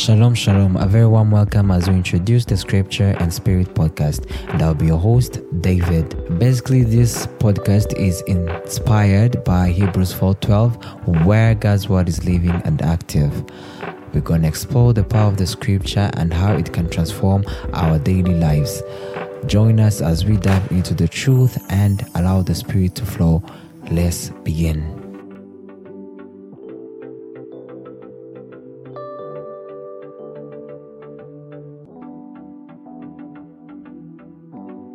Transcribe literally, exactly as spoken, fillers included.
Shalom, shalom. A very warm welcome as we introduce the Scripture and Spirit podcast. And I'll be your host, David. Basically, this podcast is inspired by Hebrews four twelve, where God's word is living and active. We're going to explore the power of the Scripture and how it can transform our daily lives. Join us as we dive into the truth and allow the Spirit to flow. Let's begin.